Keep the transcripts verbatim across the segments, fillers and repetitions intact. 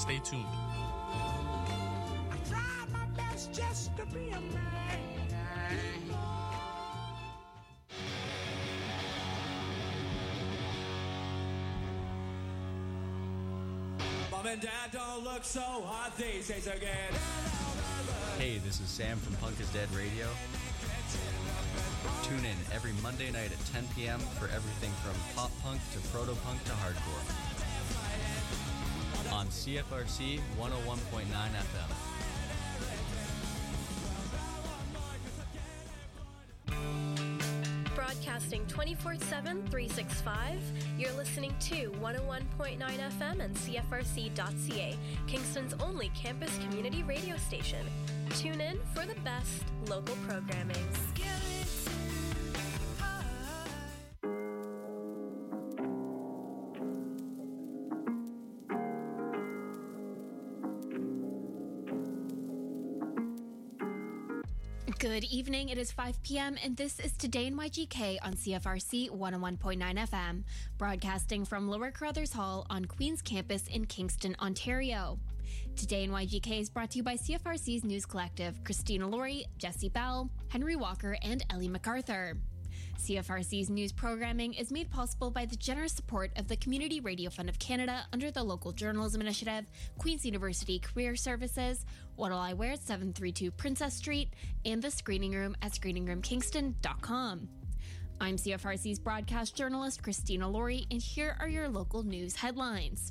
Stay tuned. I tried my best just to be a man. Mom and Dad don't look so hot these days again. Hey, this is Sam from Punk is Dead Radio. Tune in every Monday night at ten p.m. for everything from pop punk to proto-punk to hardcore. On C F R C one oh one point nine F M. Broadcasting twenty-four seven, three sixty-five, you're listening to one oh one point nine F M and C F R C dot C A, Kingston's only campus community radio station. Tune in for the best local programming. Good evening. It is five p.m. and this is Today in Y G K on C F R C one oh one point nine F M, broadcasting from Lower Carruthers Hall on Queen's Campus in Kingston, Ontario. Today in Y G K is brought to you by C F R C's News Collective, Christina Laurie, Jesse Bell, Henry Walker, and Ellie MacArthur. C F R C's news programming is made possible by the generous support of the Community Radio Fund of Canada under the Local Journalism Initiative, Queen's University Career Services, What'll I Wear at seven thirty-two Princess Street, and the Screening Room at screening room kingston dot com. I'm C F R C's broadcast journalist Christina Laurie, and here are your local news headlines.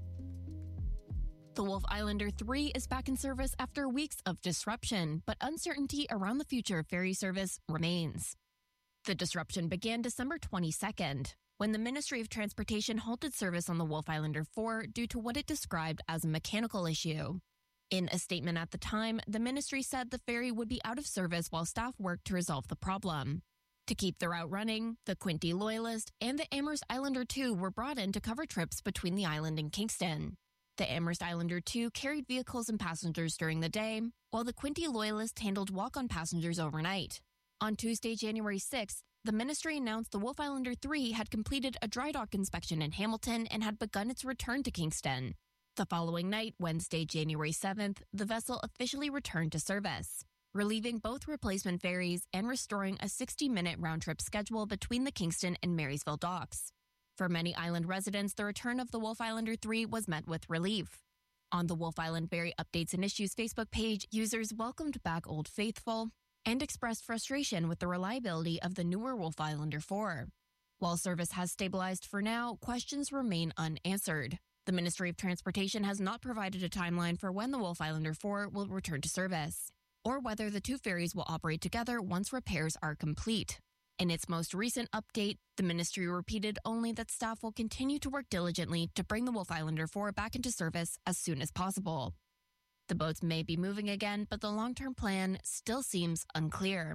The Wolfe Islander three is back in service after weeks of disruption, but uncertainty around the future of ferry service remains. The disruption began December twenty-second, when the Ministry of Transportation halted service on the Wolfe Islander four due to what it described as a mechanical issue. In a statement at the time, the ministry said the ferry would be out of service while staff worked to resolve the problem. To keep the route running, the Quinte Loyalist and the Amherst Islander two were brought in to cover trips between the island and Kingston. The Amherst Islander two carried vehicles and passengers during the day, while the Quinte Loyalist handled walk-on passengers overnight. On Tuesday, January sixth, the ministry announced the Wolfe Islander three had completed a dry dock inspection in Hamilton and had begun its return to Kingston. The following night, Wednesday, January seventh, the vessel officially returned to service, relieving both replacement ferries and restoring a sixty-minute round-trip schedule between the Kingston and Marysville docks. For many island residents, the return of the Wolfe Islander three was met with relief. On the Wolfe Island Ferry Updates and Issues Facebook page, users welcomed back Old Faithful and expressed frustration with the reliability of the newer Wolfe Islander four. While service has stabilized for now, questions remain unanswered. The Ministry of Transportation has not provided a timeline for when the Wolfe Islander four will return to service, or whether the two ferries will operate together once repairs are complete. In its most recent update, the ministry repeated only that staff will continue to work diligently to bring the Wolfe Islander four back into service as soon as possible. The boats may be moving again, but the long-term plan still seems unclear.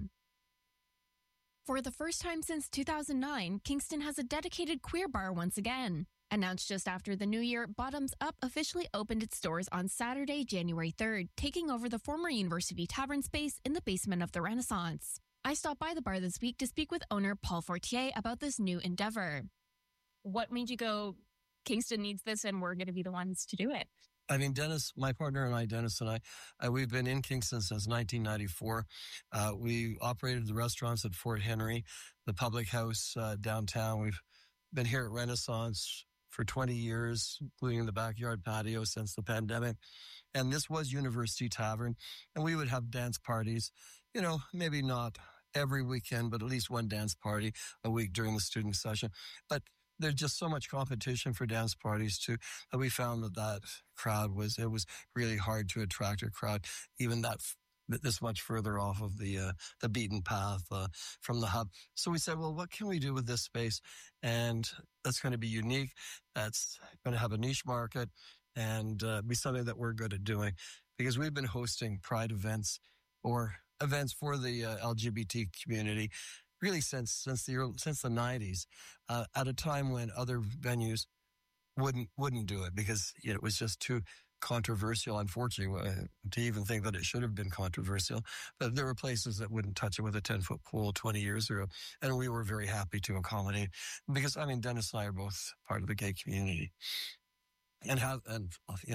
For the first time since two thousand nine, Kingston has a dedicated queer bar once again. Announced just after the new year, Bottoms Up officially opened its doors on Saturday, January third, taking over the former University Tavern space in the basement of the Renaissance. I stopped by the bar this week to speak with owner Paul Fortier about this new endeavor. What made you go, Kingston needs this and we're going to be the ones to do it? I mean, Dennis, my partner and I, Dennis and I, uh, we've been in Kingston since nineteen ninety-four. Uh, we operated the restaurants at Fort Henry, the public house uh, downtown. We've been here at Renaissance for twenty years, including the backyard patio since the pandemic. And this was University Tavern. And we would have dance parties, you know, maybe not every weekend, but at least one dance party a week during the student session. But there's just so much competition for dance parties too, that we found that that crowd was, it was really hard to attract a crowd, even that this much further off of the uh, the beaten path uh, from the hub. So we said, well, what can we do with this space? And that's going to be unique. That's going to have a niche market and uh, be something that we're good at doing, because we've been hosting Pride events or events for the uh, L G B T community really since since the early, since the nineties, uh, at a time when other venues wouldn't wouldn't do it because you know, it was just too controversial, unfortunately, to even think that it should have been controversial. But there were places that wouldn't touch it with a ten-foot pole twenty years ago, and we were very happy to accommodate because, I mean, Dennis and I are both part of the gay community and have, and you know,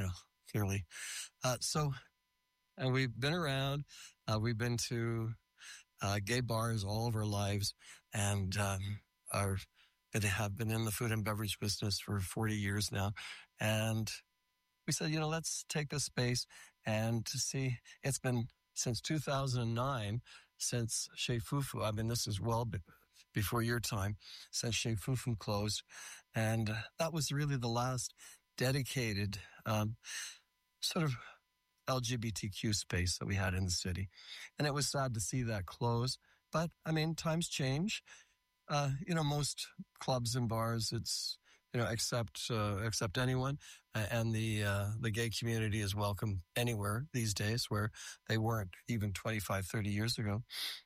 clearly. Uh, so, and we've been around. Uh, we've been to uh, gay bars all of our lives, and um, are that have been in the food and beverage business for forty years now. And we said, you know, let's take this space and to see. It's been since two thousand nine since Chez Fufu. I mean, this is well be- before your time, since Chez Fufu closed, and uh, that was really the last dedicated um, sort of L G B T Q space that we had in the city. And it was sad to see that close. But, I mean, times change. Uh, you know, most clubs and bars, it's, you know, accept uh, accept anyone. Uh, and the uh, the gay community is welcome anywhere these days, where they weren't even twenty-five, thirty years ago.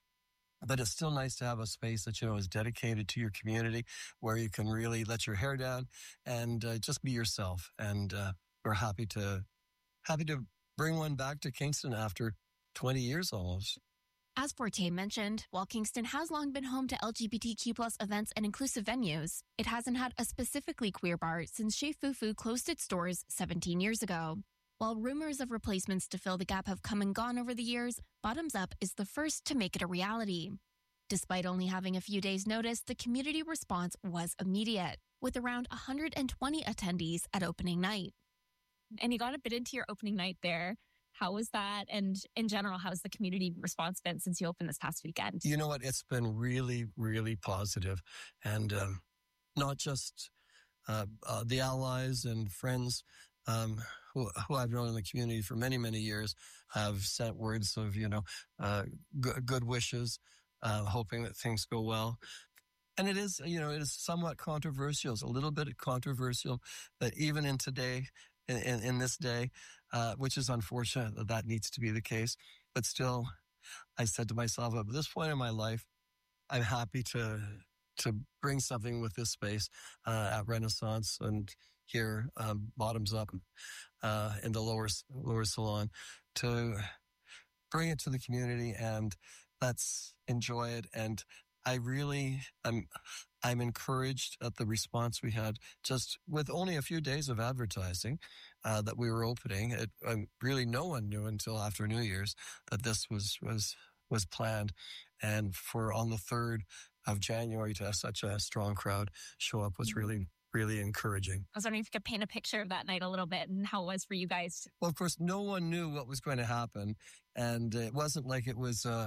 But it's still nice to have a space that, you know, is dedicated to your community, where you can really let your hair down and uh, just be yourself. And uh, we're happy to happy to bring one back to Kingston after twenty years almost. As Forte mentioned, while Kingston has long been home to L G B T Q plus events and inclusive venues, it hasn't had a specifically queer bar since Chez Fufu closed its doors seventeen years ago. While rumors of replacements to fill the gap have come and gone over the years, Bottoms Up is the first to make it a reality. Despite only having a few days' notice, the community response was immediate, with around one hundred twenty attendees at opening night. And you got a bit into your opening night there. How was that? And in general, how's the community response been since you opened this past weekend? You know what? It's been really, really positive. And um, not just uh, uh, the allies and friends um, who, who I've known in the community for many, many years have sent words of, you know, uh, g- good wishes, uh, hoping that things go well. And it is, you know, it is somewhat controversial. It's a little bit controversial that even in today, in, in, in this day, uh, which is unfortunate that that needs to be the case. But still, I said to myself, at this point in my life, I'm happy to to bring something with this space uh, at Renaissance and here, um, Bottoms Up, uh, in the lower lower salon, to bring it to the community and let's enjoy it. And I really, I'm, I'm encouraged at the response we had just with only a few days of advertising uh, that we were opening. It, um, really, no one knew until after New Year's that this was was was planned, and for on the third of January to have such a strong crowd show up was really, really encouraging. I was wondering if you could paint a picture of that night a little bit and how it was for you guys. Well, of course, no one knew what was going to happen, and it wasn't like it was uh,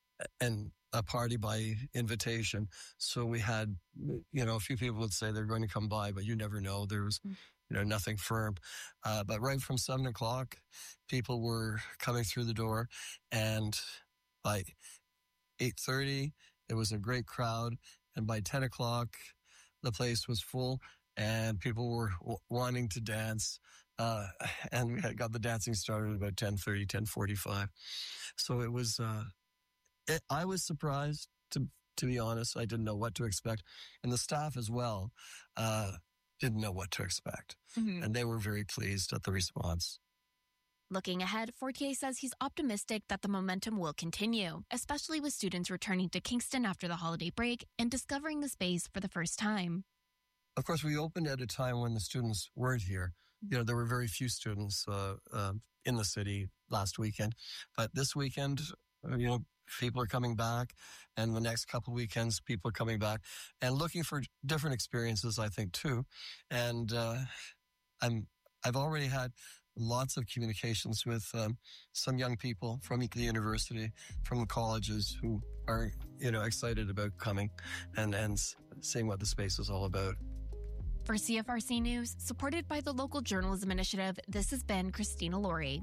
an a party by invitation. So we had, you know, a few people would say they're going to come by, but you never know. There was, you know, nothing firm. Uh, but right from seven o'clock, people were coming through the door, and by eight thirty, it was a great crowd. And by ten o'clock, the place was full and people were w- wanting to dance. Uh, and we had got the dancing started about ten thirty, ten forty-five. So it was, uh, It, I was surprised, to to be honest. I didn't know what to expect. And the staff as well uh, didn't know what to expect. Mm-hmm. And they were very pleased at the response. Looking ahead, Fortier says he's optimistic that the momentum will continue, especially with students returning to Kingston after the holiday break and discovering the space for the first time. Of course, we opened at a time when the students weren't here. You know, there were very few students uh, uh, in the city last weekend. But this weekend, you know, people are coming back, and the next couple of weekends, people are coming back and looking for different experiences, I think, too. And uh, I'm, I've already had lots of communications with um, some young people from the university, from the colleges who are, you know, excited about coming and, and seeing what the space is all about. For C F R C News, supported by the Local Journalism Initiative, this has been Christina Laurie.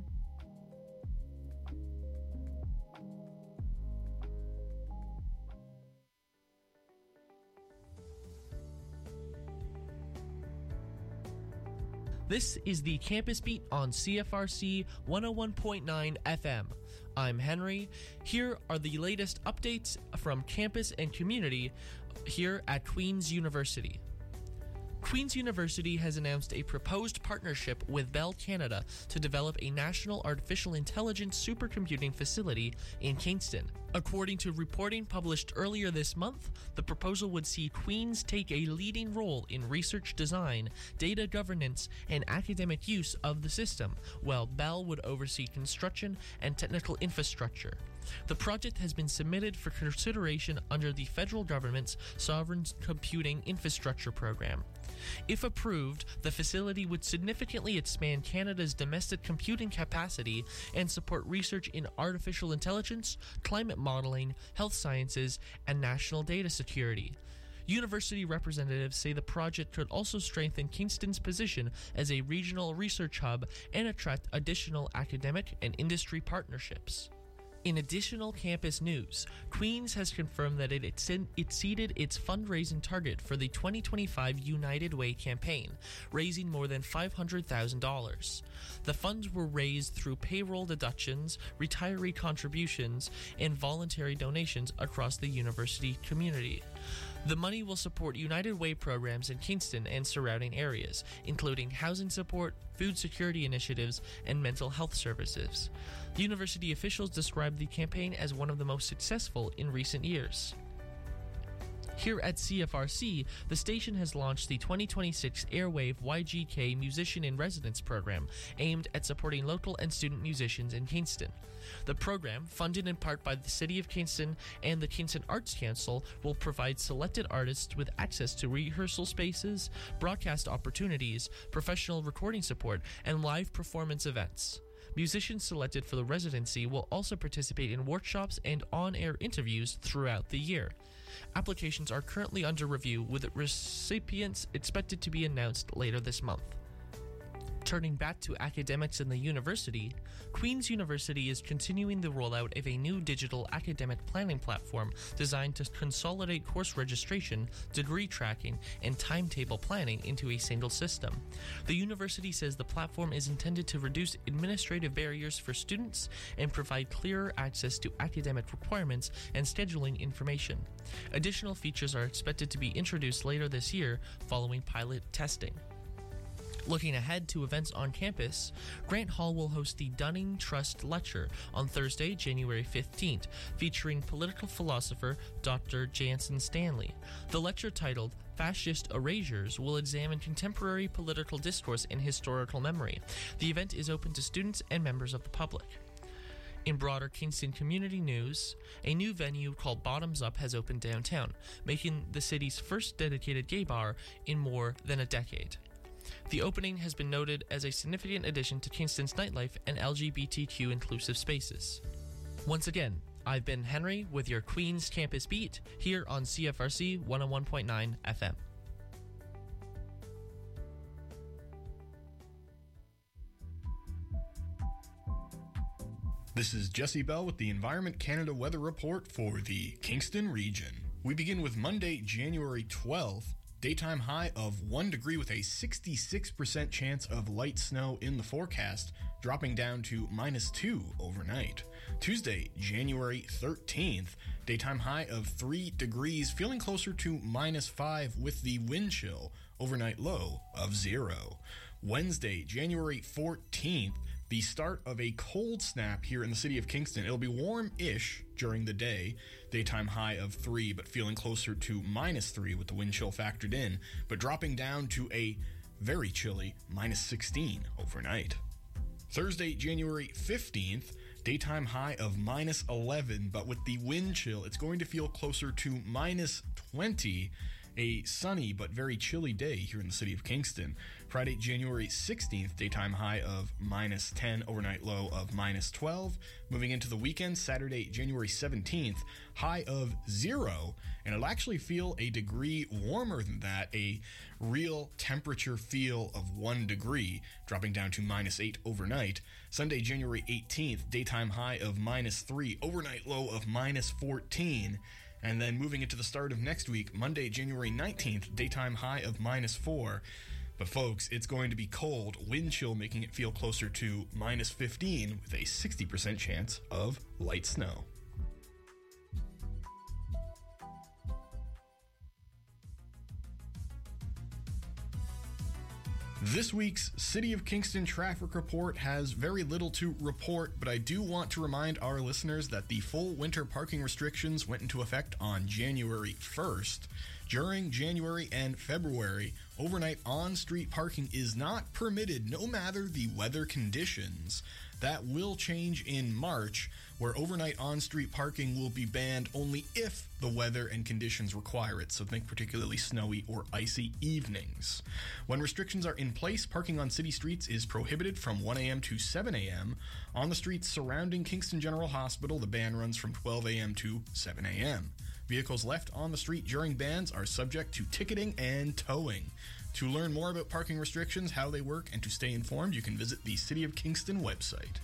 This is the Campus Beat on C F R C one oh one point nine F M. I'm Henry. Here are the latest updates from campus and community here at Queen's University. Queen's University has announced a proposed partnership with Bell Canada to develop a national artificial intelligence supercomputing facility in Kingston. According to reporting published earlier this month, the proposal would see Queen's take a leading role in research design, data governance, and academic use of the system, while Bell would oversee construction and technical infrastructure. The project has been submitted for consideration under the federal government's Sovereign Computing Infrastructure Program. If approved, the facility would significantly expand Canada's domestic computing capacity and support research in artificial intelligence, climate modeling, health sciences, and national data security. University representatives say the project could also strengthen Kingston's position as a regional research hub and attract additional academic and industry partnerships. In additional campus news, Queen's has confirmed that it exceeded its fundraising target for the twenty twenty-five United Way campaign, raising more than five hundred thousand dollars. The funds were raised through payroll deductions, retiree contributions, and voluntary donations across the university community. The money will support United Way programs in Kingston and surrounding areas, including housing support, food security initiatives, and mental health services. University officials described the campaign as one of the most successful in recent years. Here at C F R C, the station has launched the twenty twenty-six Airwave Y G K Musician in Residence program, aimed at supporting local and student musicians in Kingston. The program, funded in part by the City of Kingston and the Kingston Arts Council, will provide selected artists with access to rehearsal spaces, broadcast opportunities, professional recording support, and live performance events. Musicians selected for the residency will also participate in workshops and on-air interviews throughout the year. Applications are currently under review, with recipients expected to be announced later this month. Turning back to academics in the university, Queen's University is continuing the rollout of a new digital academic planning platform designed to consolidate course registration, degree tracking, and timetable planning into a single system. The university says the platform is intended to reduce administrative barriers for students and provide clearer access to academic requirements and scheduling information. Additional features are expected to be introduced later this year following pilot testing. Looking ahead to events on campus, Grant Hall will host the Dunning Trust Lecture on Thursday, January fifteenth, featuring political philosopher Doctor Jansen Stanley. The lecture, titled Fascist Erasures, will examine contemporary political discourse and historical memory. The event is open to students and members of the public. In broader Kingston community news, a new venue called Bottoms Up has opened downtown, making the city's first dedicated gay bar in more than a decade. The opening has been noted as a significant addition to Kingston's nightlife and L G B T Q inclusive spaces. Once again, I've been Henry with your Queen's Campus Beat here on C F R C one oh one point nine F M. This is Jesse Bell with the Environment Canada Weather Report for the Kingston region. We begin with Monday, January twelfth. Daytime high of one degree with a sixty-six percent chance of light snow in the forecast, dropping down to minus two overnight. Tuesday, January thirteenth, daytime high of three degrees, feeling closer to minus five with the wind chill, overnight low of zero. Wednesday, January fourteenth, the start of a cold snap here in the city of Kingston. It'll be warm-ish during the day, daytime high of three, but feeling closer to minus three with the wind chill factored in, but dropping down to a very chilly minus sixteen overnight. Thursday, January fifteenth, daytime high of minus eleven, but with the wind chill, it's going to feel closer to minus twenty. A sunny but very chilly day here in the city of Kingston. Friday, January sixteenth, daytime high of minus ten, overnight low of minus twelve. Moving into the weekend, Saturday, January seventeenth, high of zero, and it'll actually feel a degree warmer than that, a real temperature feel of one degree, dropping down to minus eight overnight. Sunday, January eighteenth, daytime high of minus three, overnight low of minus fourteen. And then moving into the start of next week, Monday, January nineteenth, daytime high of minus four. But folks, it's going to be cold, wind chill making it feel closer to minus fifteen with a sixty percent chance of light snow. This week's City of Kingston traffic report has very little to report, but I do want to remind our listeners that the full winter parking restrictions went into effect on January first. During January and February, overnight on-street parking is not permitted no matter the weather conditions. That will change in March, where overnight on-street parking will be banned only if the weather and conditions require it, so think particularly snowy or icy evenings. When restrictions are in place, parking on city streets is prohibited from one a.m. to seven a.m. On the streets surrounding Kingston General Hospital, the ban runs from twelve a.m. to seven a.m. Vehicles left on the street during bans are subject to ticketing and towing. To learn more about parking restrictions, how they work, and to stay informed, you can visit the City of Kingston website.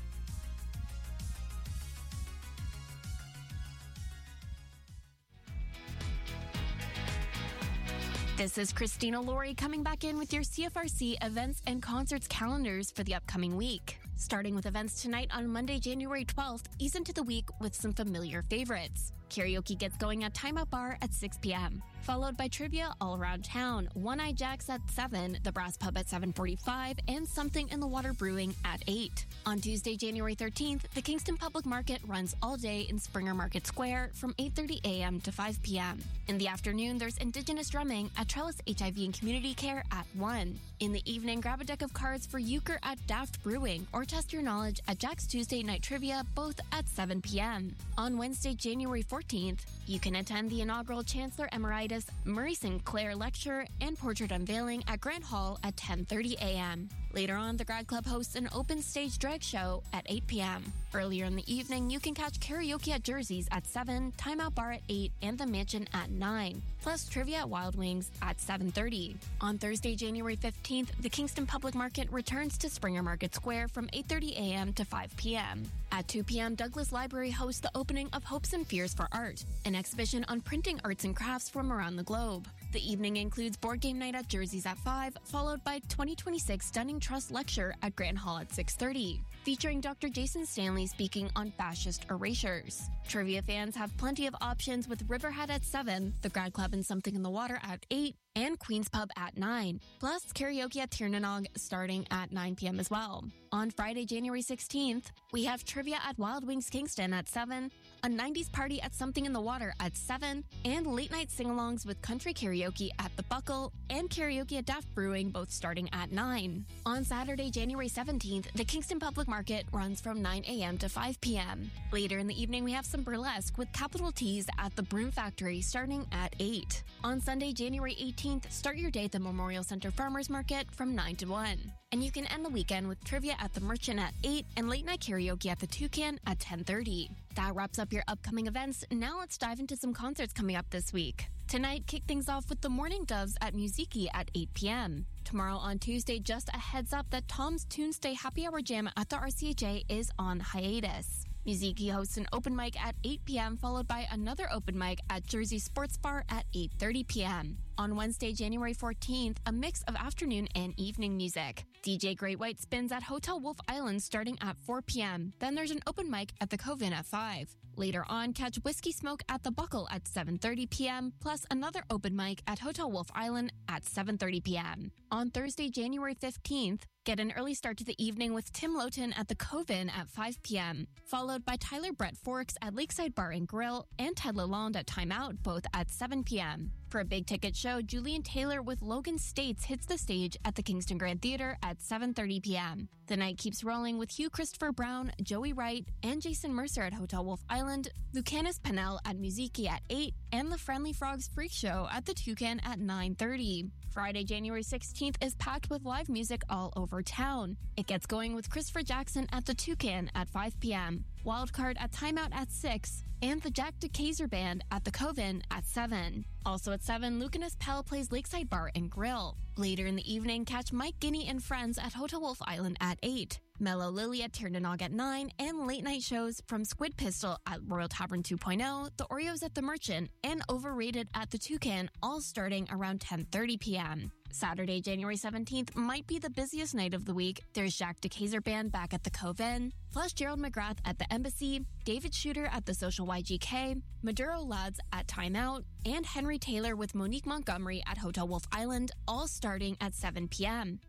This is Christina Laurie coming back in with your C F R C events and concerts calendars for the upcoming week. Starting with events tonight on Monday, January twelfth, ease into the week with some familiar favorites. Karaoke gets going at Time Out Bar at six p.m., followed by trivia all around town. One-Eye Jacks at seven, The Brass Pub at seven forty-five, and Something in the Water Brewing at eight. On Tuesday, January thirteenth, the Kingston Public Market runs all day in Springer Market Square from eight thirty a.m. to five p.m. In the afternoon, there's Indigenous drumming at Trellis H I V and Community Care at one. In the evening, grab a deck of cards for euchre at Daft Brewing or test your knowledge at Jack's Tuesday Night Trivia, both at seven p.m. On Wednesday, January fourteenth, you can attend the inaugural Chancellor Emeritus Murray Sinclair Lecture and Portrait Unveiling at Grant Hall at ten thirty a.m. Later on, the Grad Club hosts an open stage drag show at eight p.m. Earlier in the evening, you can catch karaoke at Jersey's at seven, Time Out Bar at eight, and The Mansion at nine, plus trivia at Wild Wings at seven thirty. On Thursday, January fifteenth, the Kingston Public Market returns to Springer Market Square from eight thirty a.m. to five p.m. At two p.m., Douglas Library hosts the opening of Hopes and Fears for Art, an exhibition on printing arts and crafts from around the globe. The evening includes board game night at Jersey's at five, followed by twenty twenty-six Stunning Trust Lecture at Grant Hall at six thirty, featuring Doctor Jason Stanley speaking on fascist erasures. Trivia fans have plenty of options with Riverhead at seven, the Grad Club and Something in the Water at eight, and Queen's Pub at nine, plus karaoke at Tiernanog starting at nine p.m. as well. On Friday, January sixteenth, we have trivia at Wild Wings Kingston at seven, a nineties party at Something in the Water at seven, and late night sing-alongs with country karaoke at The Buckle and karaoke at Daft Brewing, both starting at nine. On Saturday, January seventeenth, the Kingston Public Market runs from nine a.m. to five p.m. Later in the evening, we have some burlesque with Capital T's at the Broom Factory starting at eight. On Sunday, January eighteenth, start your day at the Memorial Center Farmers Market from nine to one. And you can end the weekend with trivia at the Merchant at eight and late night karaoke at the Toucan at ten thirty. That wraps up your upcoming events. Now let's dive into some concerts coming up this week. Tonight, kick things off with the Morning Doves at Musiki at eight p.m. Tomorrow on Tuesday, just a heads up that Tom's Tuesday Happy Hour Jam at the R C H A is on hiatus. Musiki hosts an open mic at eight p.m. followed by another open mic at Jersey Sports Bar at eight thirty p.m. On Wednesday, January fourteenth, a mix of afternoon and evening music. D J Great White spins at Hotel Wolf Island starting at four p.m. Then there's an open mic at the Coven at five. Later on, catch Whiskey Smoke at the Buckle at seven thirty p.m. plus another open mic at Hotel Wolf Island at seven thirty p.m. On Thursday, January fifteenth, get an early start to the evening with Tim Lowton at the Coven at five p.m., followed by Tyler Brett Forks at Lakeside Bar and Grill and Ted Lalonde at Time Out, both at seven p.m. For a big ticket show, Julian Taylor with Logan States hits the stage at the Kingston Grand Theater at seven thirty p.m. The night keeps rolling with Hugh Christopher Brown, Joey Wright, and Jason Mercer at Hotel Wolf Island, Lucanus Pennell at Musiki at eight, and the Friendly Frogs Freak Show at the Toucan at nine thirty. Friday, January sixteenth is packed with live music all over town. It gets going with Christopher Jackson at the Toucan at five p.m., Wildcard at Time Out at six, and the Jack DeKaiser Band at the Coven at seven. Also at seven, Lucanus Pell plays Lakeside Bar and Grill. Later in the evening, catch Mike Guinea and Friends at Hotel Wolf Island at eight, Mellow Lily at Tiernanog at nine, and late night shows from Squid Pistol at Royal Tavern two point oh, The Oreos at the Merchant, and Overrated at the Toucan, all starting around ten thirty p.m. Saturday, January seventeenth might be the busiest night of the week. There's Jack DeKaiser Band back at the Coven, plus Gerald McGrath at the Embassy, David Shooter at the Social Y G K, Maduro Lads at Time Out, and Henry Taylor with Monique Montgomery at Hotel Wolf Island, all starting at seven p.m.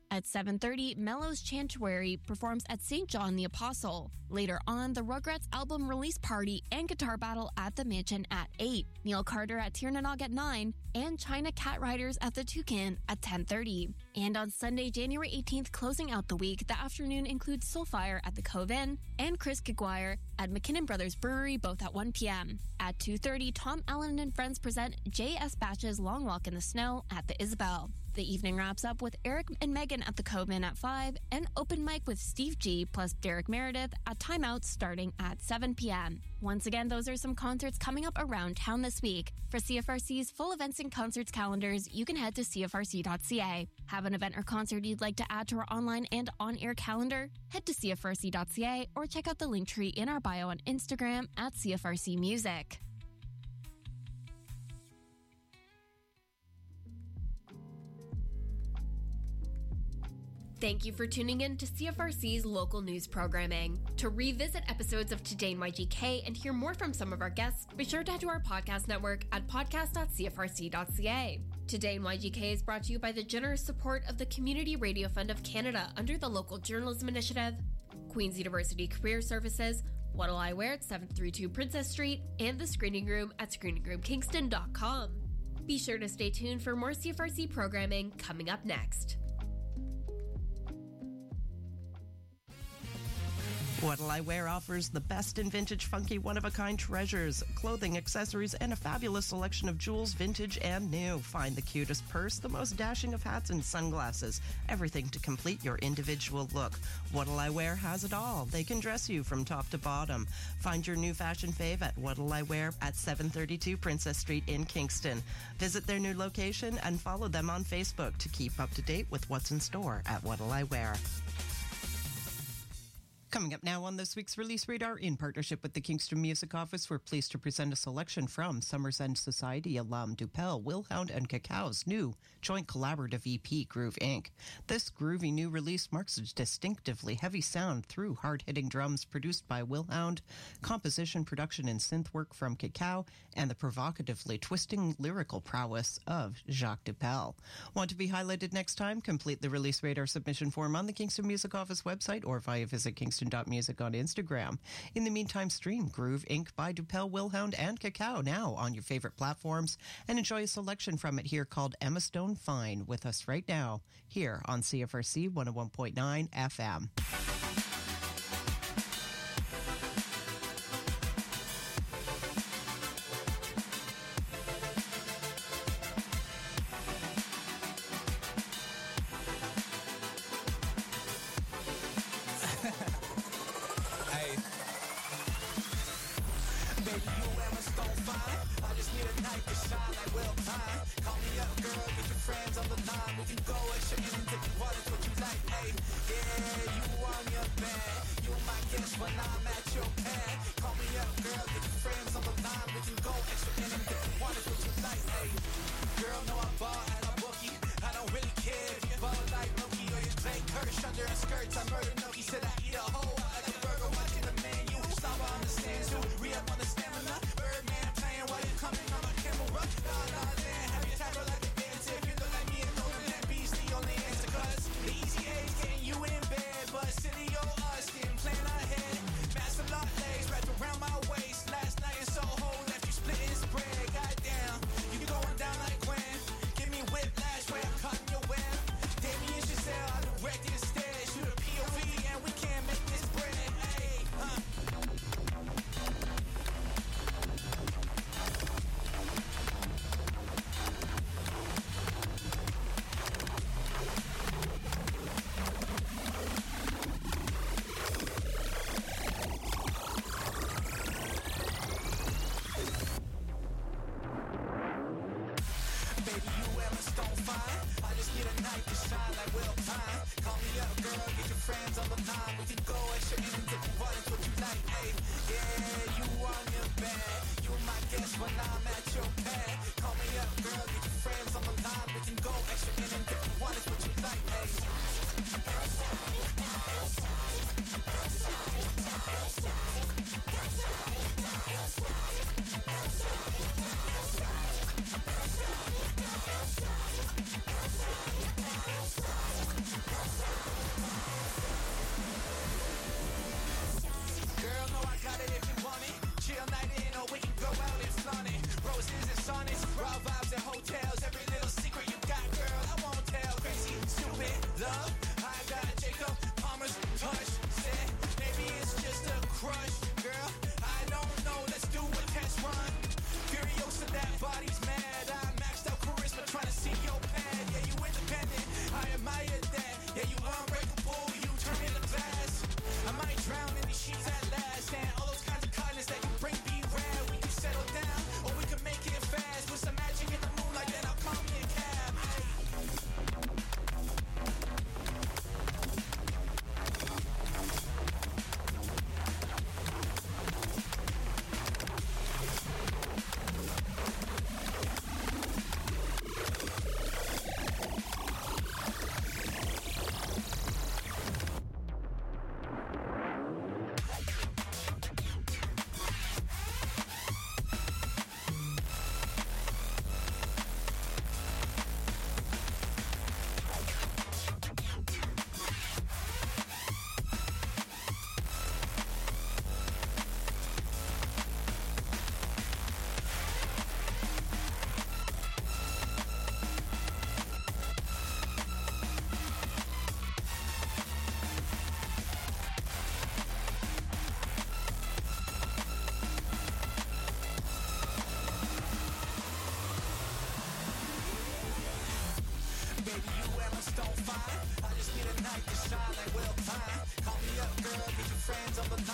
At seven thirty, Mellows Chantuary performs at Saint John the Apostle. Later on, the Rugrats album release party and guitar battle at the Mansion at eight. Neil Carter at Tiernanog at nine, and China Cat Riders at the Toucan at ten thirty. And on Sunday, January eighteenth, closing out the week, the afternoon includes Soulfire at the Cove Inn and Chris Kiguire at McKinnon Brothers Brewery, both at one p.m. At two thirty, Tom Allen and Friends present J S. Batch's Long Walk in the Snow at the Isabel. The evening wraps up with Eric and Megan at the Cove Inn at five, and open mic with Steve G plus Derek Meredith at Timeout starting at seven p.m. Once again, those are some concerts coming up around town this week. For C F R C's full events and concerts calendars, you can head to c f r c dot c a. Have an event or concert you'd like to add to our online and on-air calendar? Head to c f r c dot c a or check out the link tree in our bio on Instagram at C F R C Music. Thank you for tuning in to C F R C's local news programming. To revisit episodes of Today in Y G K and hear more from some of our guests, be sure to head to our podcast network at podcast dot c f r c dot c a. Today in Y G K is brought to you by the generous support of the Community Radio Fund of Canada under the Local Journalism Initiative, Queen's University Career Services, What'll I Wear at seven thirty-two Princess Street, and the Screening Room at screening room kingston dot com. Be sure to stay tuned for more C F R C programming coming up next. What'll I Wear offers the best in vintage, funky, one-of-a-kind treasures, clothing, accessories, and a fabulous selection of jewels, vintage and new. Find the cutest purse, the most dashing of hats and sunglasses, everything to complete your individual look. What'll I Wear has it all. They can dress you from top to bottom. Find your new fashion fave at What'll I Wear at seven thirty-two Princess Street in Kingston. Visit their new location and follow them on Facebook to keep up to date with what's in store at What'll I Wear. Coming up now on this week's Release Radar, in partnership with the Kingston Music Office, we're pleased to present a selection from Summers End Society alum Dupel, Willhound, and Cacao's new joint collaborative E P, Groove Incorporated. This groovy new release marks a distinctively heavy sound through hard-hitting drums produced by Willhound, composition, production, and synth work from Cacao, and the provocatively twisting lyrical prowess of Jacques Dupel. Want to be highlighted next time? Complete the Release Radar submission form on the Kingston Music Office website or via visit Kingston dot music on Instagram. In the meantime, stream Groove Incorporated by Dupel, Willhound, and Cacao now on your favorite platforms and enjoy a selection from it here called Emma Stone Fine with us right now here on C F R C one oh one point nine F M.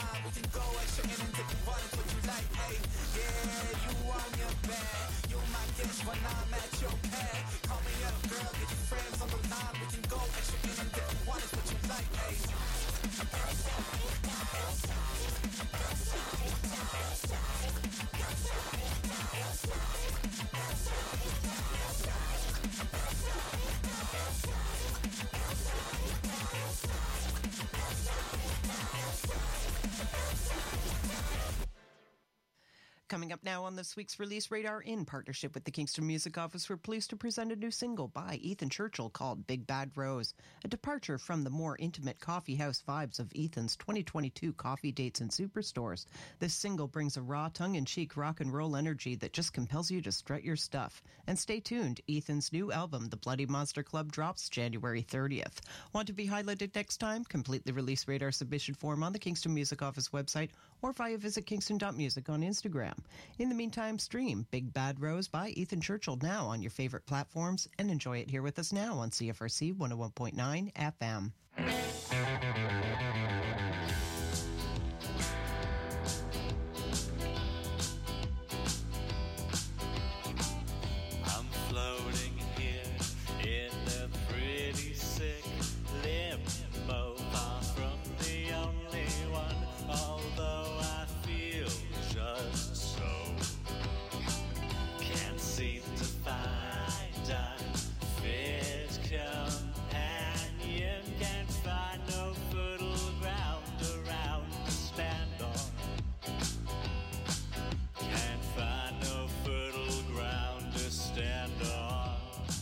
nine. We can go extra innings if you want it, what you like. Hey, yeah, you on your bed. You my guest when I'm at your pad. Call me up, girl, get your friends on the line. We can go extra innings if you want it, what you like. Hey. Coming up now on this week's Release Radar, in partnership with the Kingston Music Office, we're pleased to present a new single by Ethan Churchill called Big Bad Rose, a departure from the more intimate coffee house vibes of Ethan's twenty twenty-two Coffee Dates and Superstores. This single brings a raw, tongue-in-cheek rock and roll energy that just compels you to strut your stuff. And stay tuned, Ethan's new album, The Bloody Monster Club, drops January thirtieth. Want to be highlighted next time? Complete the Release Radar submission form on the Kingston Music Office website or via visit kingston dot music on Instagram. In the meantime, stream Big Bad Rose by Ethan Churchill now on your favorite platforms and enjoy it here with us now on C F R C one oh one point nine F M. I'm floating here in a pretty sick limbo, far from the only one, although I feel just so. Can't seem to find a fit companion, can't find no fertile ground around to stand on. Can't find no fertile ground to stand on.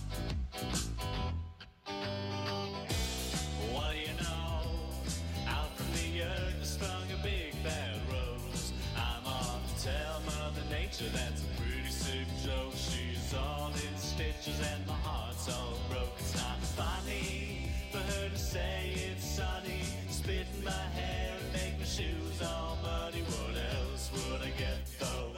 What do you know? Out from the earth has sprung a big bad rose. I'm off to tell Mother Nature that's a pretty sick joke. She's all in stitches and my heart's all broke. It's not funny for her to say it's sunny. Spit in my hair and make my shoes all muddy. What else would I get though?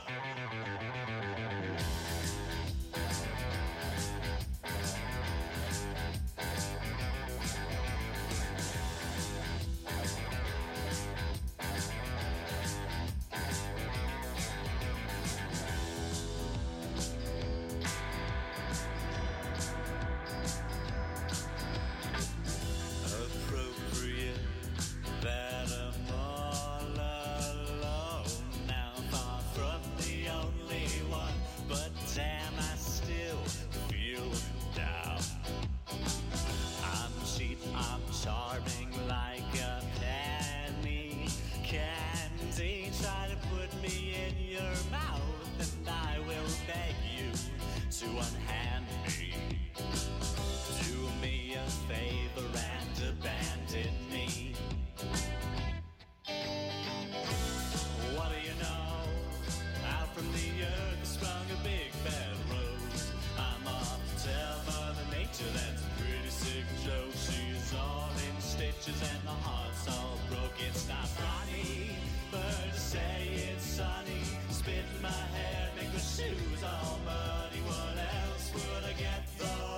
Appropriate that I'm all alone now, far from the only one, but damn, I still feel down. I'm cheap, I'm charming like a penny candy. Try to put me in your mouth and I will beg you to unhand me. Do me a favor and abandon me. What do you know? Out from the earth has sprung a big bad rose. I'm off to tell Mother Nature that's a pretty sick joke. She's all in stitches and my heart's all broke. It's not funny for her to say it's sunny. Spit in my hair, make my shoes all muddy. What else would I get though?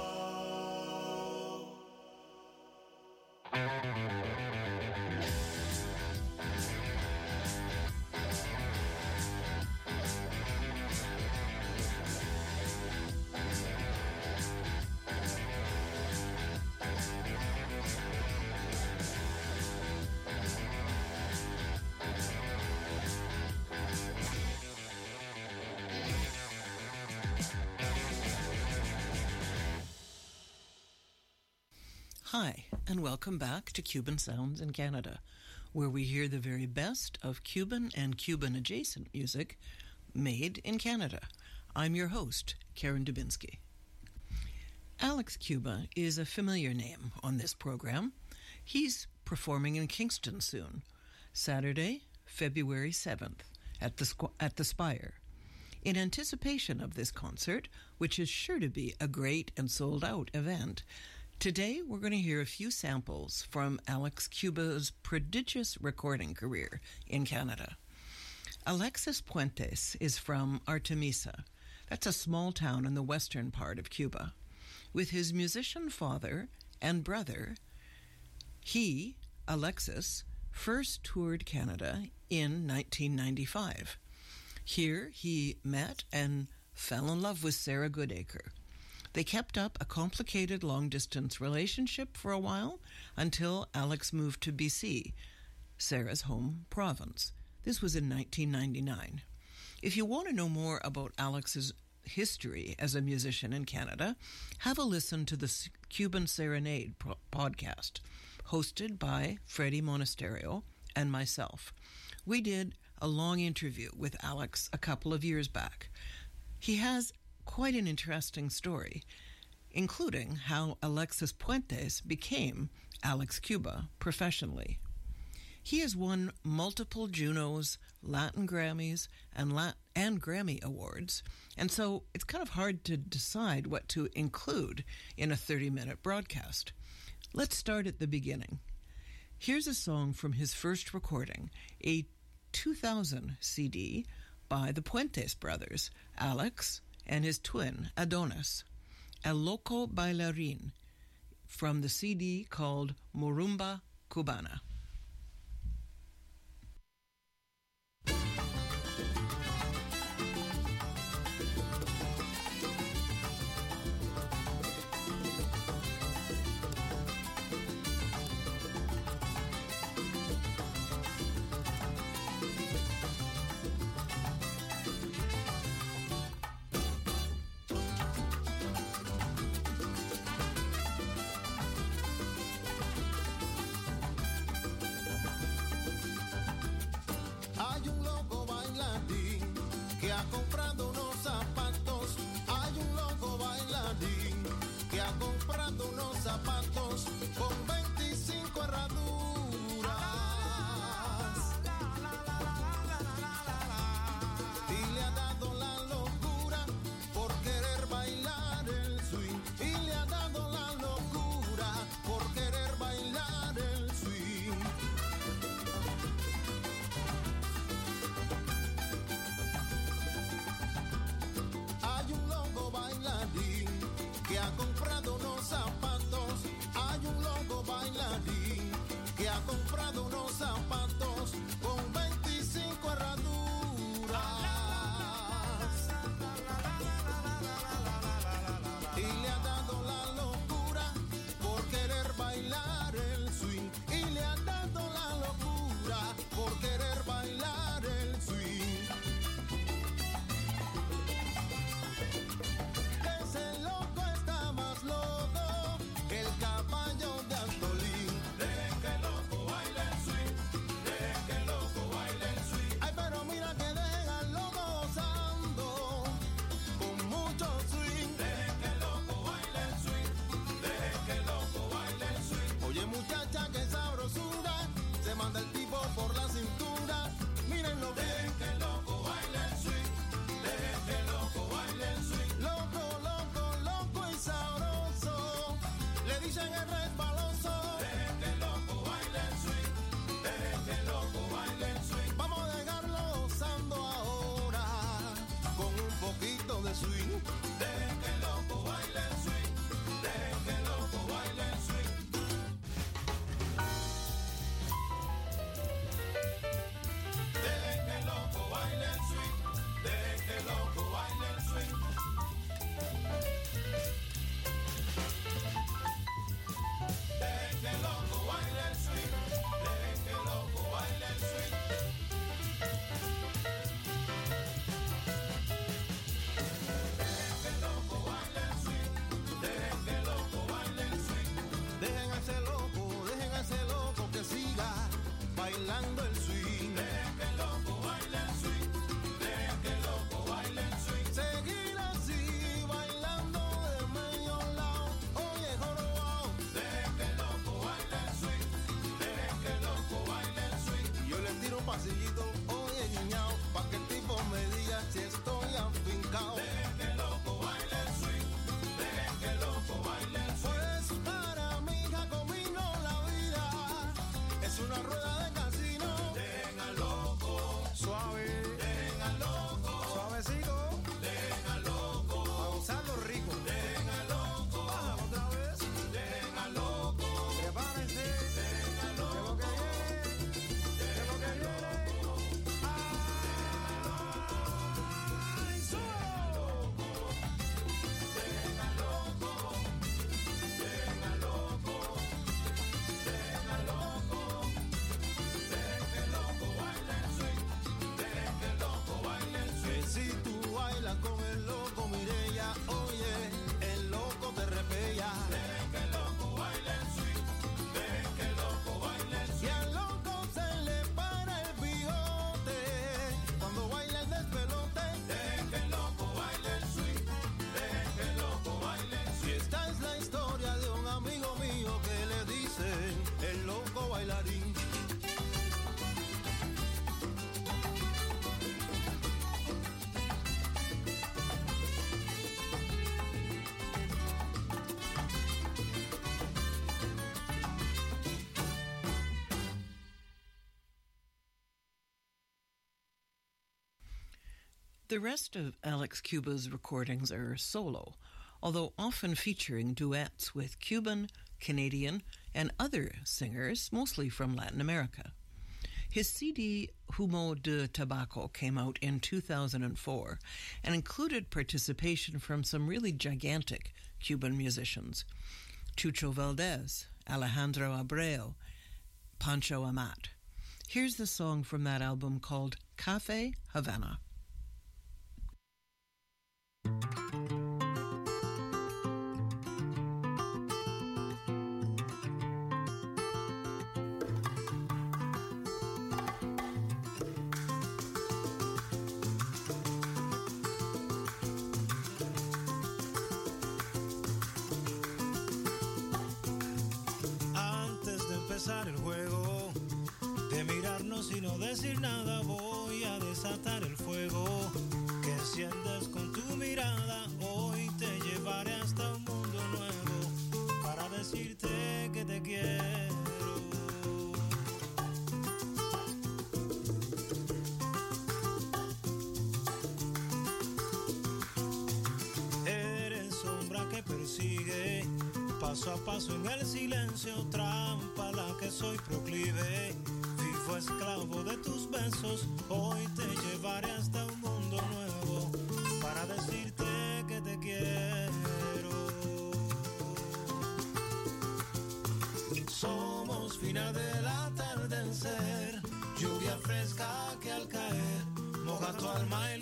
Hi, and welcome back to Cuban Sounds in Canada, where we hear the very best of Cuban and Cuban-adjacent music made in Canada. I'm your host, Karen Dubinsky. Alex Cuba is a familiar name on this program. He's performing in Kingston soon, Saturday, February seventh, at the, Squ- at the Spire. In anticipation of this concert, which is sure to be a great and sold-out event, today, we're going to hear a few samples from Alex Cuba's prodigious recording career in Canada. Alexis Puentes is from Artemisa. That's a small town in the western part of Cuba. With his musician father and brother, he, Alexis, first toured Canada in nineteen ninety-five. Here he met and fell in love with Sarah Goodacre. They kept up a complicated long-distance relationship for a while until Alex moved to B C, Sarah's home province. This was in nineteen ninety-nine. If you want to know more about Alex's history as a musician in Canada, have a listen to the Cuban Serenade pro- podcast, hosted by Freddie Monasterio and myself. We did a long interview with Alex a couple of years back. He has quite an interesting story, including how Alexis Puentes became Alex Cuba professionally. He has won multiple Junos, Latin Grammys, and Lat- and Grammy Awards, and so it's kind of hard to decide what to include in a thirty-minute broadcast. Let's start at the beginning. Here's a song from his first recording, a two thousand C D by the Puentes brothers, Alex and his twin, Adonis, El Loco Bailarín, from the C D called Morumba Cubana. Una rueda de casino. con el loco Mireya, oye, el loco te repella. Dejen que el loco baile el swing, dejen que el loco baile el swing. Y al loco se le para el bigote cuando baila el despelote. Dejen que el loco baile el swing, dejen que el loco baile el swing. Y esta es la historia de un amigo mío que le dicen el loco bailarín. The rest of Alex Cuba's recordings are solo, although often featuring duets with Cuban, Canadian, and other singers, mostly from Latin America. His C D Humo de Tabaco came out in two thousand four and included participation from some really gigantic Cuban musicians: Chucho Valdez, Alejandro Abreu, Pancho Amat. Here's the song from that album called Café Havana. Antes de empezar el juego, de mirarnos y no decir nada, voy a desatar el fuego que enciendes con tu mirada. Hoy te llevaré hasta un mundo nuevo para decirte que te quiero. Eres sombra que persigue paso a paso en el silencio, trampa a la que soy proclive. Vivo esclavo de tus besos, hoy te llevaré hasta un mundo nuevo para decirte que te quiero. Somos final del atardecer, lluvia fresca que al caer moja tu alma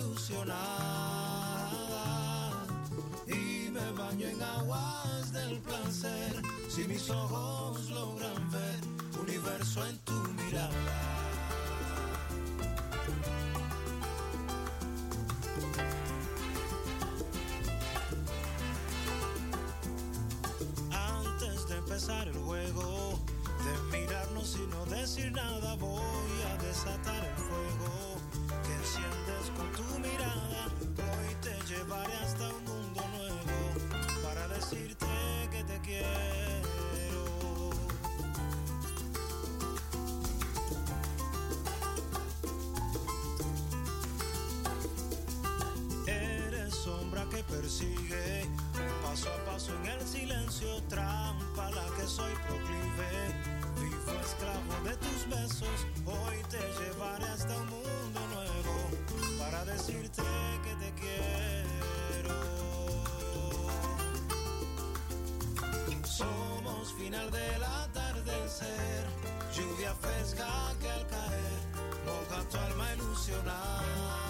ilusionada. Y me baño en aguas del placer, si mis ojos logran ver universo en tu mirada. Antes de empezar el juego, de mirarnos y no decir nada, voy a desatar el fuego que enciendes con tu mirada. Hoy te llevaré hasta un mundo nuevo para decirte que te quiero. Eres sombra que persigue paso a paso en el silencio, trampa a la que soy proclive. Vivo esclavo de tus besos, hoy te llevaré hasta un mundo nuevo para decirte que te quiero. Somos final del atardecer, lluvia fresca que al caer moja tu alma ilusionada.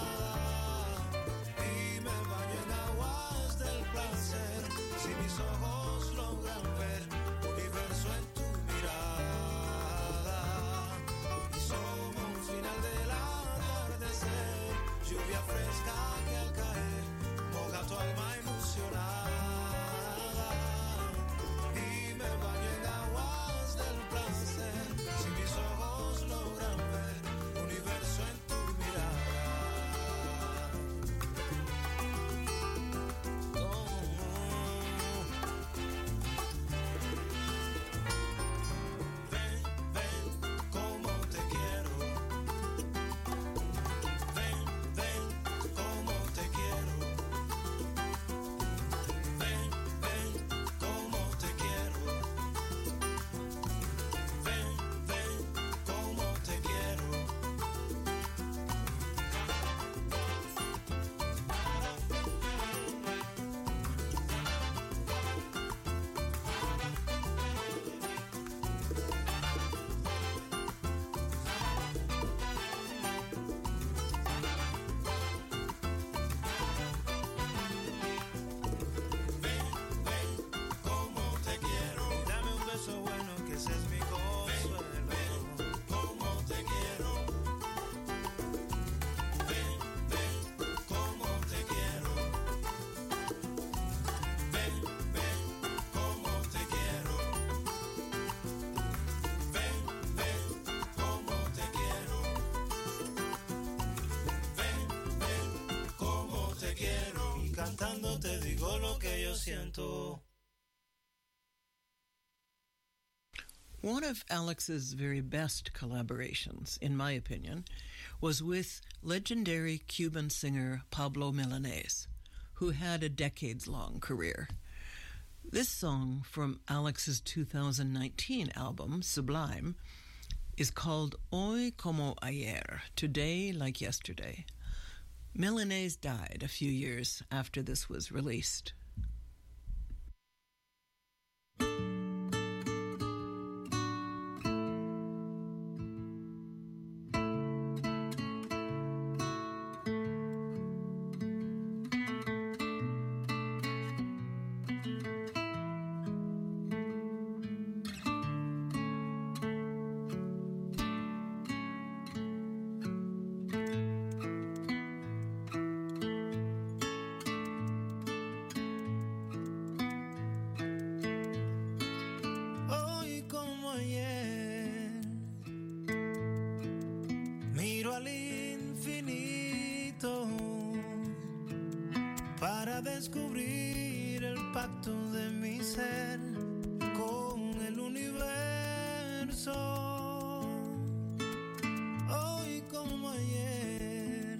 Y me baño en aguas del placer, si mis ojos logran ver universo en tu mirada. Y somos final del atardecer, lluvia fresca que al caer moja tu alma ilusionada. Y me baño en aguas del placer, si mis ojos logran ver universo en tu mirada. yo te digo lo que yo siento. One of Alex's very best collaborations, in my opinion, was with legendary Cuban singer Pablo Milanés, who had a decades-long career. This song from Alex's two thousand nineteen album, Sublime, is called Hoy Como Ayer, Today Like Yesterday. Milanés died a few years after this was released. Hoy como ayer, miro al infinito para descubrir el pacto de mi ser con el universo. Hoy como ayer,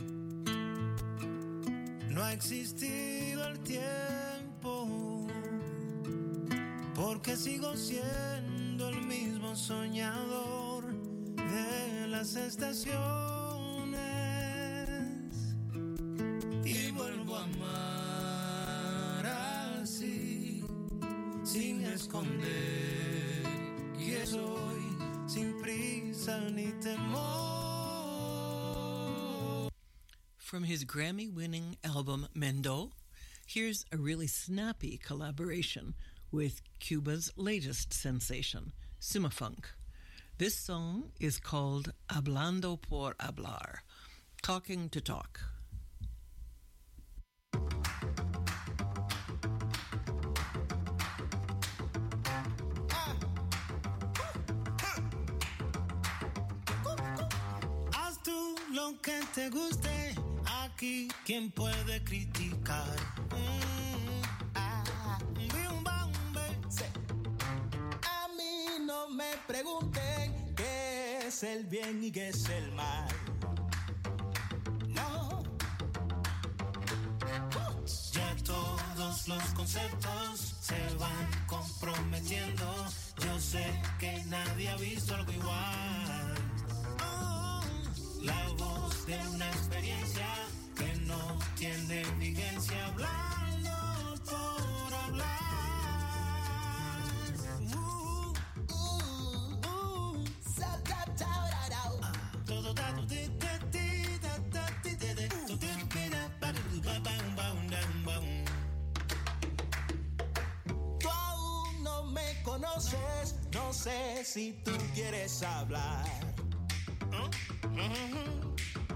no ha existido el tiempo, porque sigo siendo el mismo soñador de las estaciones y vuelvo a amar así, sin esconder que soy, sin prisa ni temor. From his Grammy-winning album Mendo, here's a really snappy collaboration with Cuba's latest sensation, Sumafunk. This song is called Hablando por Hablar, Talking to Talk. Haz tú lo que te guste, aquí quien puede criticar. Mm, ah, bim, bam, bam. Sí. A mí no me pregunten qué es el bien y qué es el mal. No. Ya todos los conceptos se van comprometiendo. Yo sé que nadie ha visto algo igual. Oh, la voz de una experiencia que no tiene vigencia, hablando por hablar. Uh, uh, uh, sa, ta, ta, ra, ra. Ah, todo, ta, tu, ti, ti, ti, ta, ta, ti, ti, ti, tu, ti, pi, da, pa, du, du, ba, bam, bam, dam, bam. Tú aún no me conoces, no sé si tú quieres hablar. ¿Oh? Uh-huh.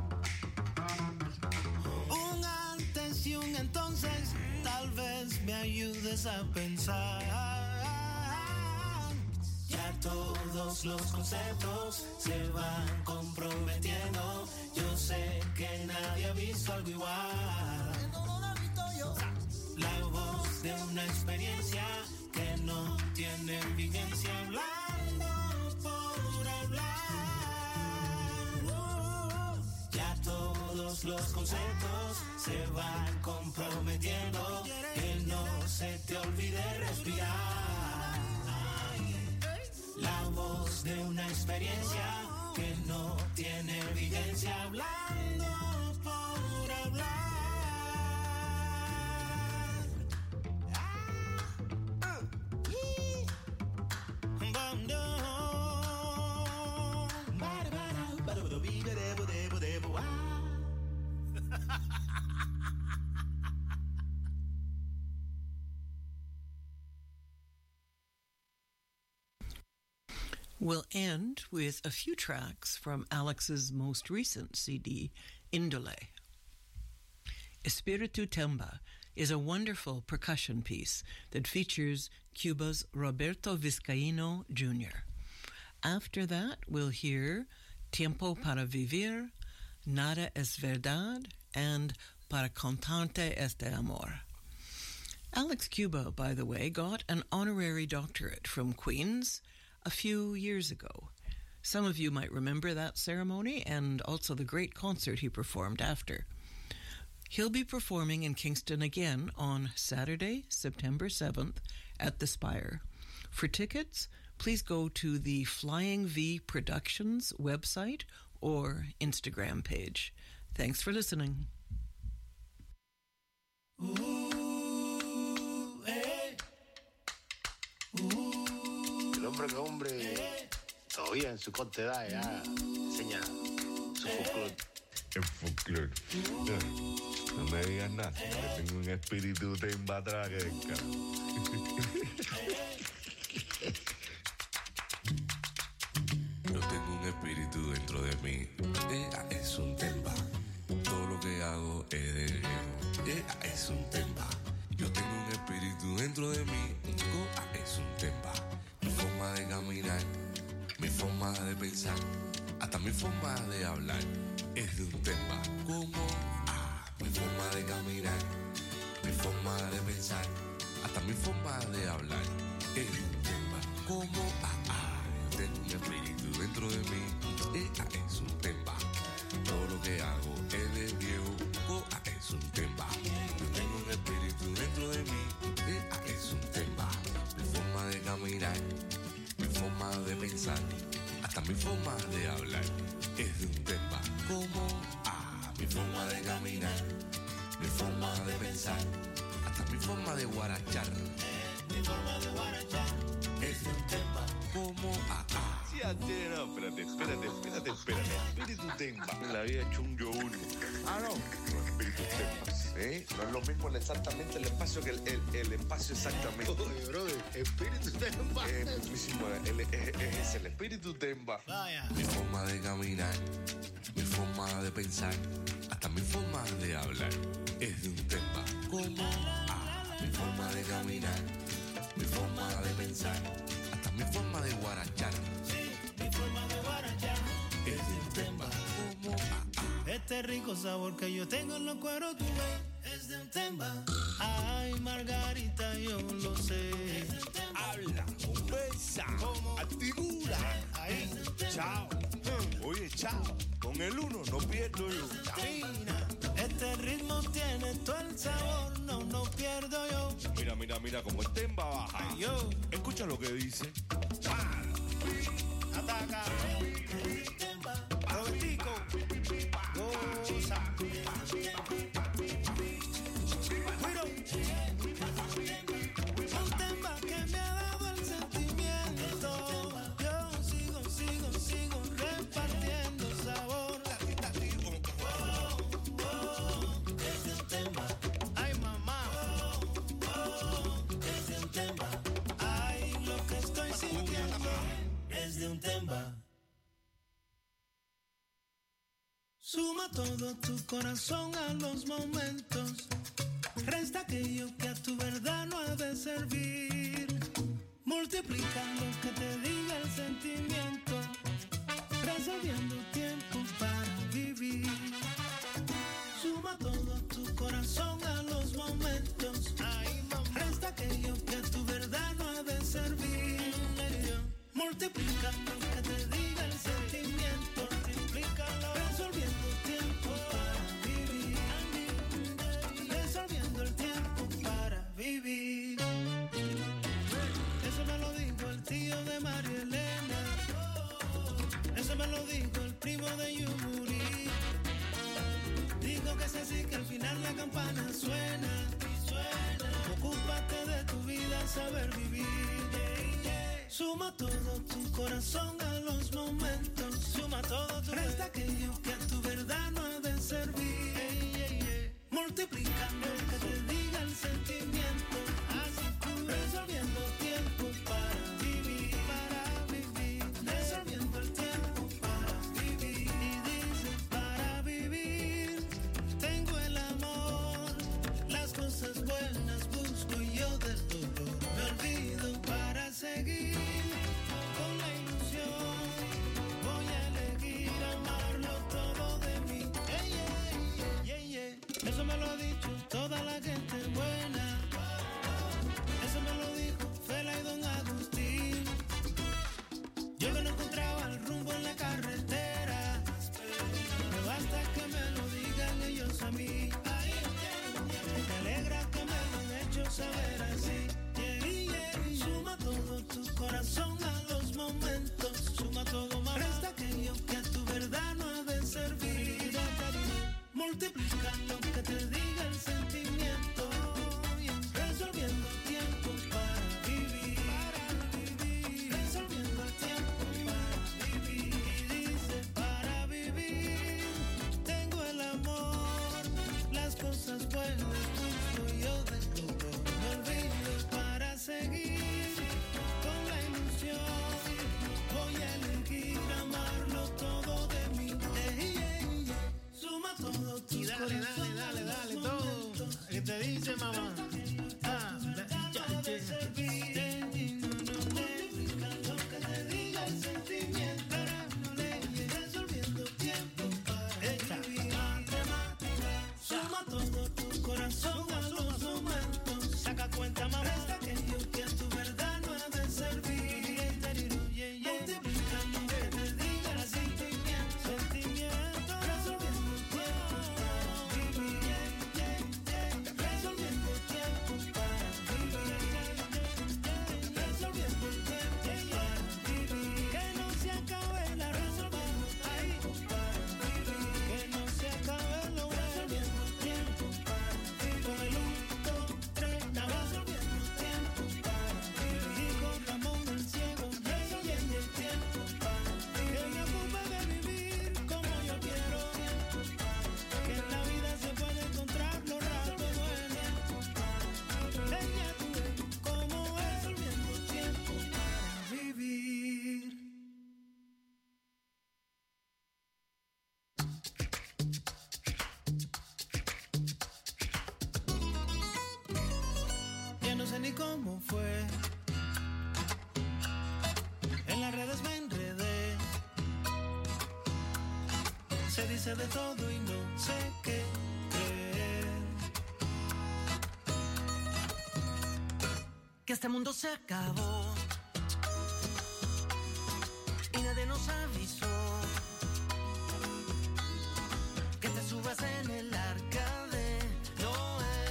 Un antes y un entonces, tal vez me ayudes a pensar. Ya todos los conceptos se van comprometiendo. Yo sé que nadie ha visto algo igual. La voz de una experiencia que no tiene vigencia, hablando por hablar. Ya todos los conceptos se van comprometiendo, que no se te olvide respirar. La voz de una experiencia que no tiene vigencia, hablando por hablar. We'll end with a few tracks from Alex's most recent C D, Indole. Espiritu Temba is a wonderful percussion piece that features Cuba's Roberto Vizcaíno Junior After that, we'll hear Tiempo para Vivir, Nada es Verdad, and Para Contarte este Amor. Alex Cuba, by the way, got an honorary doctorate from Queen's a few years ago. Some of you might remember that ceremony and also the great concert he performed after. He'll be performing in Kingston again on Saturday, September seventh at the Spire. For tickets, please go to the Flying V Productions website or Instagram page. Thanks for listening. Uh, eh. uh, El hombre que hombre todavía en su corta edad ya enseña su folclore. El folclore. No me digas nada, que tengo un espíritu de embatra que del carajo. Yo tengo un espíritu dentro de mí. Ella es un temba. Todo lo que hago es de viejo. Ella es un temba. Yo tengo un espíritu dentro de mí. Ella es un temba. Mi forma de caminar, mi forma de pensar, hasta mi forma de hablar es de un temba. Como ah, mi forma de caminar, mi forma de pensar, hasta mi forma de hablar es de un temba. Como ah, ah, tengo un espíritu dentro de mí. Ella es un temba. Todo lo que hago es de viejo. Ella es un temba. Yo tengo un espíritu dentro de mí. Ella es un temba. Mi forma de caminar, mi forma de pensar, hasta mi forma de hablar es de un temba. Como ah, mi forma de caminar, mi forma de pensar, hasta mi forma de guarachar. Mi forma de guarachar es de un temba. Como ah, ah. Sí, antes, no, espérate, espérate, espérate, espérate. Espíritu temba. En la vida he hecho un yo uno. Ah, no. No, espíritu temba. ¿Eh? No es lo mismo el exactamente el espacio que el, el, el espacio exactamente. Oye, brother, espíritu temba. Eh, mismísimo, el, es, es el espíritu temba. Vaya. Mi forma de caminar, mi forma de pensar, hasta mi forma de hablar es de un temba. Como ah, mi forma de caminar, mi forma de pensar, hasta mi forma de guarachar. Sí, mi forma de guarachar es de un temba. Como ah, ah. Este rico sabor que yo tengo en los cueros, tú ves, es de un temba. Ay, Margarita, yo lo sé. Habla, conversa, articula. Ahí, chao. Oye, chao. Con el uno no pierdo yo. Camina. Este ritmo tiene todo el sabor, no, no pierdo yo. Mira, mira, mira, como el temba baja. Ay, yo. Escucha lo que dice. Ataca. Temba. Robertico. Goza. Cuiro. Un temba que me ha dado el sentimiento. Yo sigo, sigo, sigo repartiendo sabor. Oh, oh, es de un temba. Ay, mamá. Oh, oh, es de un temba. Ay, lo que estoy sintiendo es de un temba. Suma todo tu corazón a los momentos. Resta aquello que a tu verdad no ha de servir. Multiplica lo que te diga el sentimiento. Resolviendo tiempo para vivir. Suma todo tu corazón a los momentos. Resta aquello que a tu verdad no ha de servir. Multiplica lo que te diga el sentimiento. Multiplícalo. Resolviendo tiempo para vivir. Resolviendo el tiempo para vivir. Eso me lo dijo el tío de María Elena. Eso me lo dijo el primo de Yuri. Digo que es así, que al final la campana suena. Suena. Ocúpate de tu vida, saber vivir. Suma todo tu corazón a los momentos. Suma todo tu resta aquello que a tu verdad no ha de servir. Hey, hey, hey. Multiplica lo que te diga el sentimiento. Así tú resolviendo tiempo para vivir. Para vivir. Resolviendo el tiempo para vivir. Y dice para vivir. Tengo el amor. Las cosas buenas busco y yo del dolor me olvido para seguir. Con la ilusión voy a elegir. multiplica lo que te diga el sentimiento, resolviendo tiempo para vivir, resolviendo el tiempo para vivir. Y dice para vivir tengo el amor, las cosas buenas busco yo de todo, me olvido para seguir con la ilusión, voy a elegir amarlo todo de mí. Ey, ey, ey, suma todo tus Y dale, dale, dale, dale, todo. ¿Qué te dice, mamá? Ah, da- ya, ya. lo que te diga el sentimiento, resolviendo tiempo para vivir. Suma todo tu corazón a los momentos, saca cuenta, mamá, hasta aquello que a tu verdad no ha de servir. Multiplica lo que te diga el sentimiento, sentimiento, resolviendo tiempo para vivir, resolviendo tiempo para vivir, resolviendo el tiempo para vivir. Que no se acabe la resolviendo ahí para vivir, que no se acabe lo resolviendo tiempo para vivir. Con el uno, dos, tres, la resolviendo tiempo para vivir. Con Ramón el ciego, resolviendo el tiempo para vivir. Que me ocupe de vivir como yo quiero, que en la vida se puede encontrar los ratos buenos. Ella tú ves cómo es resolviendo tiempo para vivir. Ya no sé ni cómo fue, en las redes me enredé, se dice de todo y no sé qué creer. Que este mundo se acabó y nadie nos avisó, que te subas en el arca de Noé.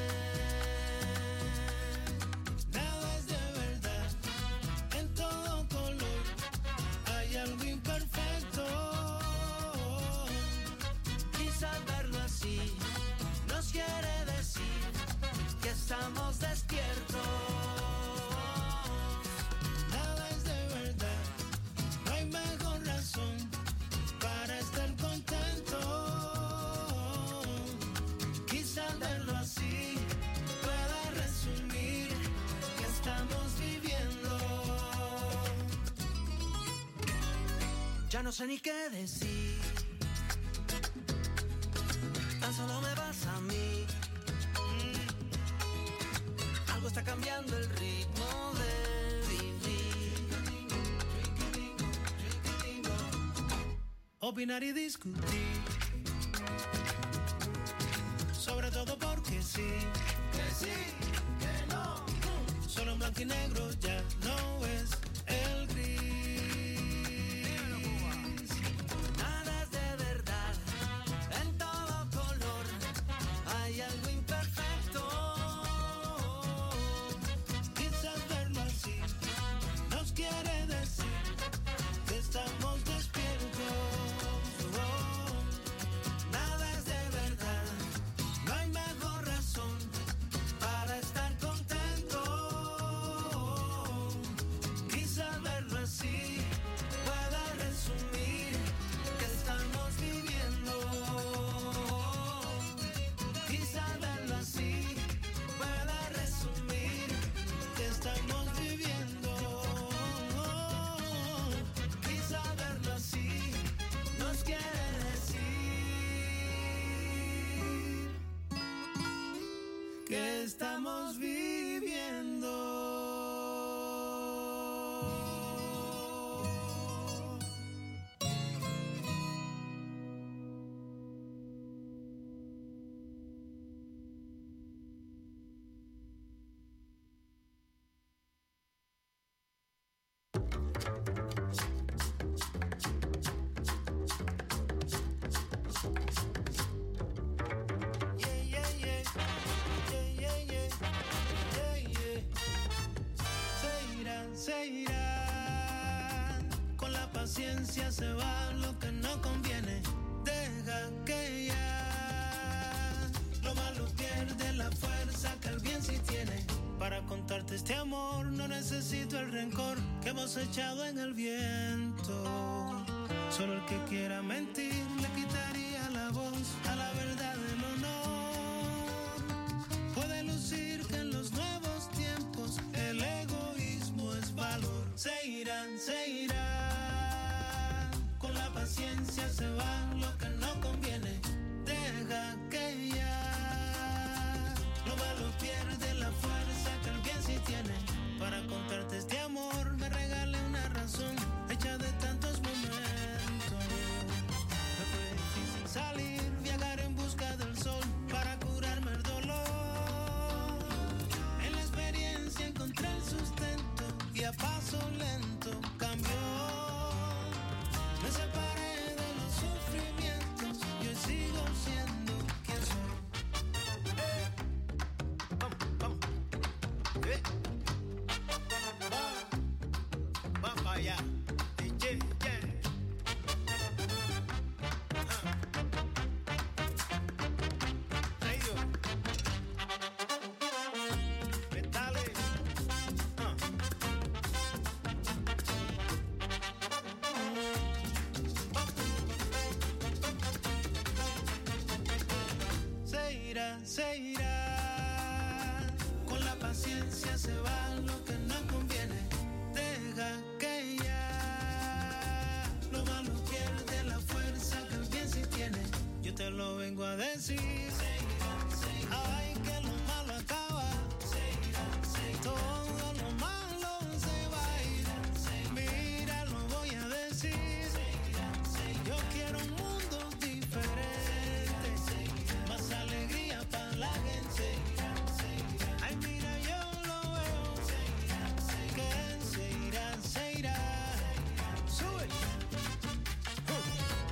Nada es de verdad, en todo color hay algo imperfecto. Quizás verlo así nos quiere decir que estamos despiertos. Nada es de verdad, no hay mejor razón para estar contento. Quizás verlo así pueda resumir que estamos viviendo. Ya no sé ni qué decir, tan solo me vas a mí. Mm. Algo está cambiando el ritmo de vivir. Opinar y discutir, sobre todo porque sí, que sí, que no. Solo en blanco y negro ya no es el gris. Nada es de verdad, en todo color hay algo imperfecto. Quizás verlo así nos quiere decir que estamos despiertos. Oh, nada es de verdad, no hay mejor razón para estar contento. Quizás verlo así pueda resumir que estamos viviendo. Quizás verlo así pueda resumir que estamos viviendo. Quizás verlo así nos quiere decir que estamos viviendo. Yeah, yeah, yeah. Yeah, yeah, yeah. Yeah, yeah. Se irán, se irán. Con la paciencia se va lo que no conviene. Deja que ya Para contarte este amor no necesito el rencor que hemos echado en el viento. Solo el que quiera mentir le quitaría la voz a la verdad del honor. Puede lucir que en los nuevos tiempos el egoísmo es valor. Se irán, se irán, con la paciencia se van lo que no conviene. Deja que ya lo malo pierde la fuerza que el bien sí tiene. Para contarte este amor me regalé una razón hecha de tantos momentos. Me fue difícil salir, viajar en busca del sol para curarme el dolor. En la experiencia encontré el sustento y a paso lento cambió. Me separé de los sufrimientos y hoy sigo siendo quien soy. Eh. Vamos, vamos. Eh. Va, va para allá. Eh, yeah, yeah. Ah. Traído. Metales. Ah. Se irá, se irá, con la paciencia se va lo que no conviene. Deja que ya lo malo pierde la fuerza que el bien sí tiene. Yo te lo vengo a decir,